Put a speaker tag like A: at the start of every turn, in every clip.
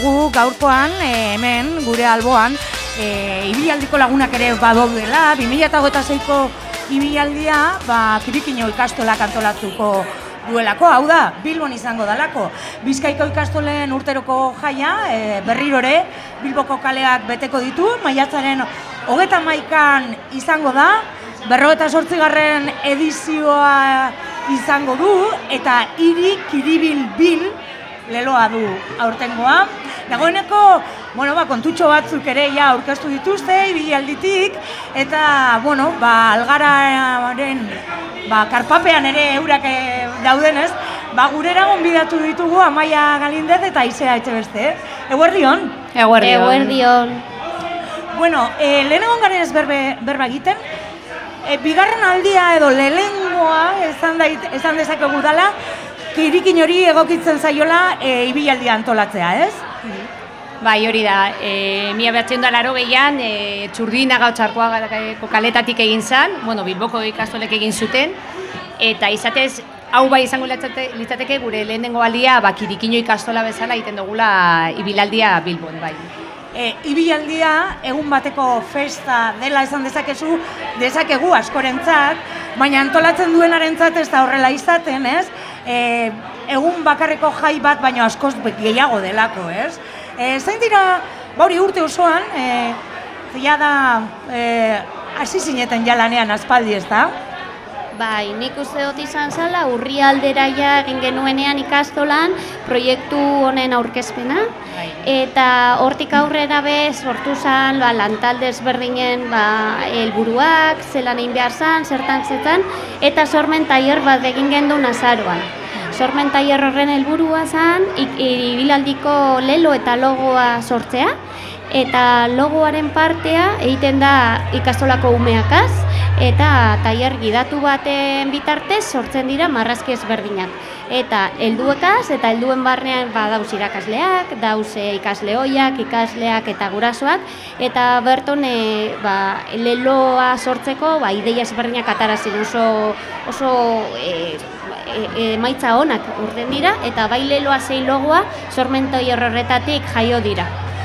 A: dizuegu gaurkoan, hemen, gure alboan, ibialdiko lagunak ere badaudela, 2026ko ibialdia, Kirikino ikastolak antolatuko duelako, hau da, Bilbon izango dalako. Bizkaiko ikastolen urteroko jaia, berrirore, Bilboko kaleak beteko ditu, maiatzaren 31an izango da, 58. edizioa izango du, eta hiri Kiribil Bil leloa du aurtengoa. Dagoeneko, kontutxo batzuk ere aurkeztu dituzte, ibialditik, eta, Algararen karpapean ere eurak daudenez, gurera gonbidatu ditugu Amaia Galindez eta Aizea Etxebeste. Eguerdion?
B: Eguerdion.
A: Lehenengo garen ez berba egiten, bigarren aldia edo lehenengoa esan dezakegu dela, Kirikin hori egokitzen zaiola ibilaldia antolatzea, ez?
B: Bai, hori da, 1980an Txurdinaga Otxarkoagako kaletatik egin zen, Bilboko ikastolek egin zuten, eta izatez, hau bai izango litzateke gure lehenengo aldia Kirikino ikastola bezala egiten dugula ibilaldia Bilbon, bai.
A: Ibilaldia egun bateko festa dela esan dezakegu askorentzat, baina antolatzen duenarentzat ez da horrela izaten, ez? Egun bakarreko jai bat, baina askoz gehiago delako, ez? Zain dira, hori urte osoan, hasi zineten lanean aspaldi, ez da?
C: Bai, nik uste dut izan zala, urrialdera egin genuenean ikastolan proiektu honen aurkezpena, eta hortik aurrera sortu zen lantalde ezberdinen helburuak, zelan egin behar zen, zertan, eta sormen tailer bat egin gendun azaroan. Sormen tailer horren helburua zen, ibialdiko lelo eta logoa sortzea, eta logoaren partea egiten da ikastolako umeakaz, eta tailer gidatu baten bitartez sortzen dira marrazki ezberdinak. Eta helduekaz eta helduen barnean dauz irakasleak, dauz ikasleoiak, ikasleak eta gurasoak, eta berton leloa sortzeko ideia ezberdinak atarazin oso emaitza onak urten dira, eta bai leloa zein logoa sormen tailer horretatik jaio dira.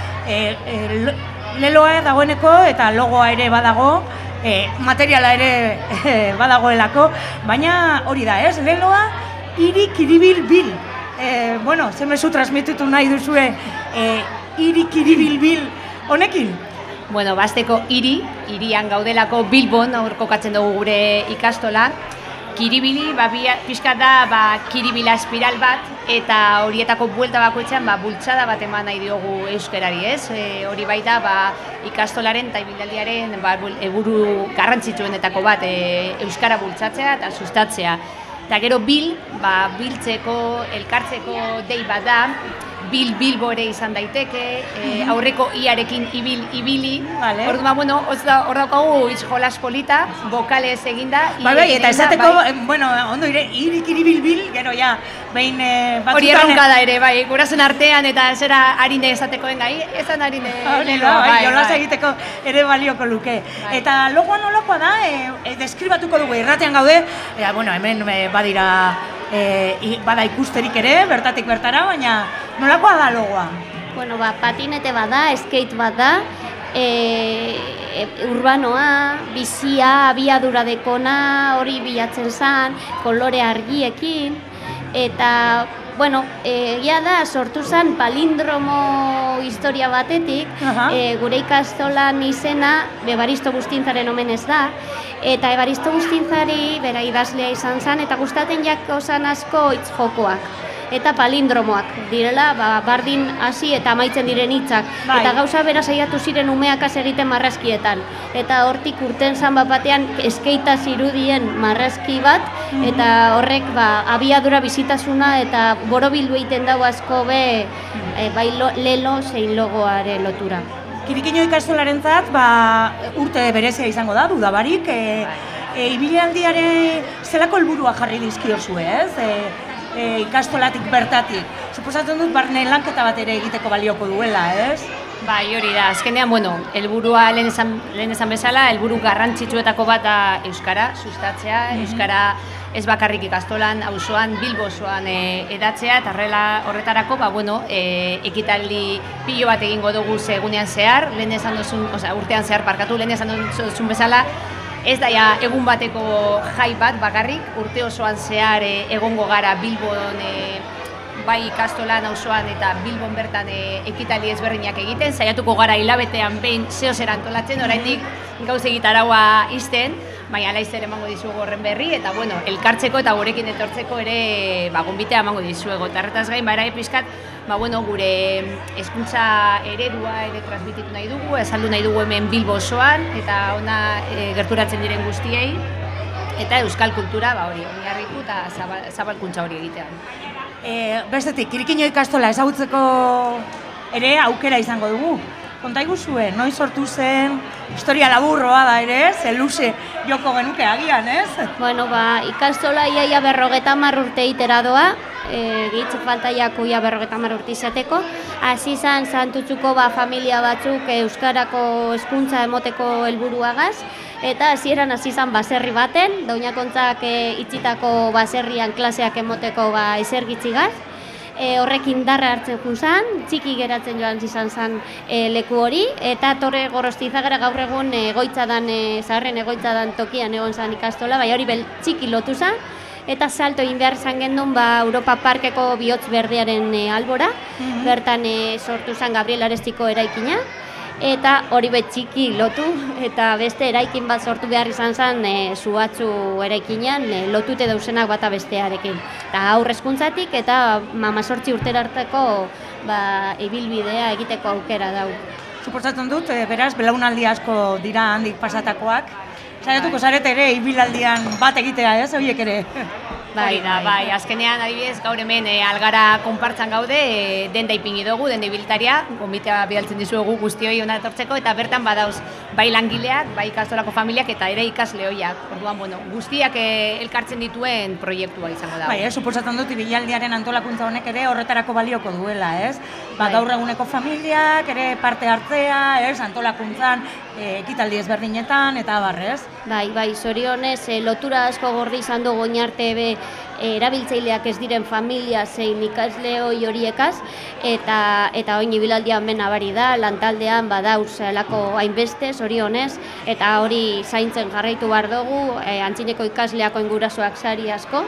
A: Leloa dagoeneko eta logoa ere badago, materiala ere badagoelako, baina hori da, ez? Leloa hiri Kiribil Bil. Zenbezu transmititu nahi duzue hiri Kiribil Bil honekin?
B: Basteko hirian gaudelako Bilbon, hor kokatzen dugu gure ikastola. Kiribili, pixkat da kiribila espiral bat, eta horietako buelta bakoitzean bultzada bat eman nahi diogu euskarari, ez? Hori baita ikastolaren eta ibilaldiaren helburu garrantzitsuenetako bat euskara bultzatzea eta sustatzea. Eta gero biltzeko, elkartzeko dei bat da, Bilbo ere izan daiteke, aurreko iarekin ibili. Orduan, hor daukagu jolas polita, bokalez eginda.
A: Eta esateko, ondo hiri Kiribil Bil, gero behin batzutan...
B: Hori erronka da ere, gurasen artean eta zera harine esatekoen gai, ezan harine leloa.
A: Jolas egiteko ere balioko luke. Eta logoa nolakoa da, deskribatuko dugu irratean gaude, hemen badira... bada ikusterik ere, bertatik bertara, baina nolakoa da logoa?
C: Patinete bada, skate bada, urbanoa, bizia, abiadura dekona, hori bilatzen zen, kolore argiekin, eta, egia da, sortu zen palindromo historia batetik, gure ikastolan izena Ebaristo Bustintzaren omenez da, eta Ebaristo Bustintzari bera idazlea izan zen, eta gustatzen jako zan asko hitz jokoak. Eta palindromoak direla, bardin hasi eta amaitzen diren hitzak. Eta gauza bera saiatu ziren umeakaz egiten marrazkietan. Eta hortik urten zan batean eskeita zirudien marrazki bat, eta horrek abiadura bizitasuna eta borobildu egiten dago asko bai lelo zein logoaren lotura.
A: Kirikino ikastolarentzat urte berezia izango da, dudabarik. Ibilaldiare zelako helburua jarri dizkiozue, ez? Ikastolatik bertatik. Suposatzen dut barne lanketa bat ere egiteko balioko duela, ez?
B: Bai, hori da. Azkenean, helburua lehen esan bezala, helburu garrantzitsuetako bat da euskara sustatzea, euskara ez bakarrik ikastolan, auzoan, Bilbo osoan edatzea, eta horretarako, ekitaldi pilo bat egingo dugu egunean zehar, urtean zehar parkatu, lehen esan duzun bezala, ez da egun bateko jai bat bakarrik, urte osoan zehar egongo gara Bilbon, bai ikastolan, auzoan eta Bilbon bertan ekitaldi ezberdinak egiten, saiatuko gara hilabetean behin zeozer antolatzen, oraindik gauz egitaraua izten, baina laizzer emango dizugu horren berri, eta elkartzeko eta gurekin etortzeko ere gonbitea emango dizuego. Eta horretaz gain, ere pixkat, gure hezkuntza eredua ere transmititu nahi dugu, azaldu nahi dugu hemen Bilbo osoan, eta ona gerturatzen diren guztiei, eta euskal kultura oinarritu eta zabalkuntza hori egitean.
A: Bestetik, Kirikiño ikastola ezagutzeko ere aukera izango dugu. Konta iguzue, noiz sortu zen, historia laburroa da ere, ze luze joko genuke agian, ez?
C: Ikastola iaia 50 urte itera doa, gehitze faltaiako ia 50 urte izateko. Hasi izan Santutxuko familia batzuk euskarako hezkuntza emoteko helburuagaz, eta hasieran hasi izan baserri baten, Dauñakontzak itzitako baserrian klaseak emoteko esergitzigaz. Horrekin indarra hartzen juzan, txiki geratzen joan izan zen leku hori, eta Torre Gorostizagara gaur egun zaharren egoitza dan tokian egon zen ikastola, hori txiki lotu zen, eta salto egin behar izan gendun Europa Parkeko bihotz berdearen albora, bertan sortu zen Gabriel Arestiko eraikina, eta hori txiki lotu, eta beste eraikin bat sortu behar izan zen Zuhatzu eraikinean lotute dauzenak bata bestearekin. Eta aurre hezkuntzatik eta 18 urtera arteko ibilbidea egiteko aukera dau.
A: Suposatzen dut, beraz, belaunaldi asko dira handik pasatakoak. Saiatuko zarete ere ibilaldian bat egitea, ez, horiek ere?
B: Bai, azkenean adibidez gaur hemen algara konpartzan gaude, denda ipini dugu, denda ibiltaria, gonbitea bidaltzen dizuegu guztioi hona etortzeko, eta bertan badauz bai langileak, bai ikastolako familiak eta ere ikasleoiak. Orduan, guztiak elkartzen dituen proiektua izango da.
A: Bai, suposatzen dut ibilaldiaren antolakuntza honek ere horretarako balioko duela, ez? Gaur eguneko familiak ere parte hartzea, ez, antolakuntzan, ekitaldi ezberdinetan, eta abarrez.
C: Bai, zorionez, lotura asko gordi izan dugu oinarte erabiltzaileak ez diren familia zein ikasleoi horiekaz, eta oin ibilaldian ben abari da, lantaldean badauz alako hainbeste, zorionez, eta hori zaintzen jarraitu behar dugu, antzineko ikasleako ingurasoak sari asko,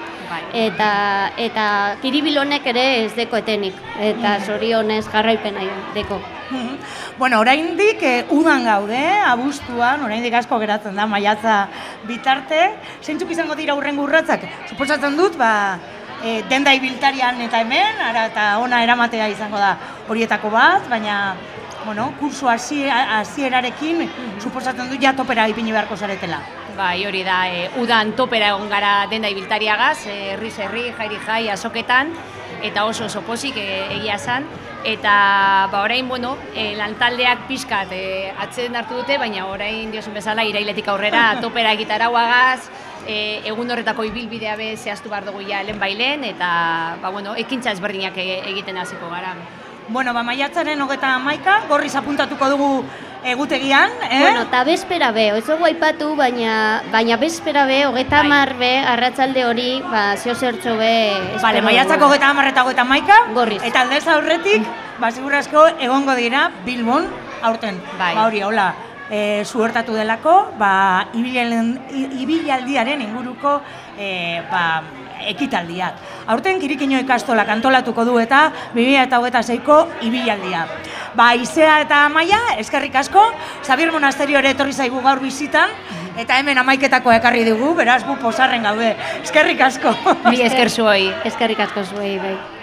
C: eta Kiribilonek ere ez deko etenik, eta zorionez jarraipena deko.
A: Oraindik udan gaude, abuztuan, oraindik asko geratzen da, maiatza bitarte. Zeintzuk izango dira hurrengo urratsak? Suposatzen dut, denda ibiltarian eta hemen, eta ona eramatea izango da horietako bat, baina, kurso hasierarekin, suposatzen dut ja topera ipini beharko zaretela.
B: Bai, hori da, udan topera egon gara denda ibiltariagaz, herriz herri, jairi jai, azoketan, eta oso pozik egia zan. Eta orain, lantaldeak pixkat atzeden hartu dute, baina orain diozun bezala irailetik aurrera topera egitarauagaz, egun horretako ibilbidea zehaztu behar dugu ja lehen bailen, eta ekintza ezberdinak egiten hasiko gara.
A: Maiatzaren 31, gorriz apuntatuko dugu egutegian,
C: Eta bespera ez dugu aipatu, baina bespera 30 arratsalde hori, zeo zertxo
A: maiatzako 30 eta 31,
C: gorriz.
A: Eta aldez aurretik, segurazko egongo dira Bilbon aurten. Hori, hola, zuertatu delako, ibilaldiaren inguruko ekitaldiak. Aurten Kirikiño ikastolak antolatuko du eta 2026ko ibilaldia. Izea eta Amaia, eskerrik asko, Xabier Monasterio ere etorri zaigu gaur bizitan, eta hemen amaiketako ekarri dugu, beraz gu posarren gaude. Eskerrik asko.
B: Esker zuei.
C: Eskerrik asko zuei, bai.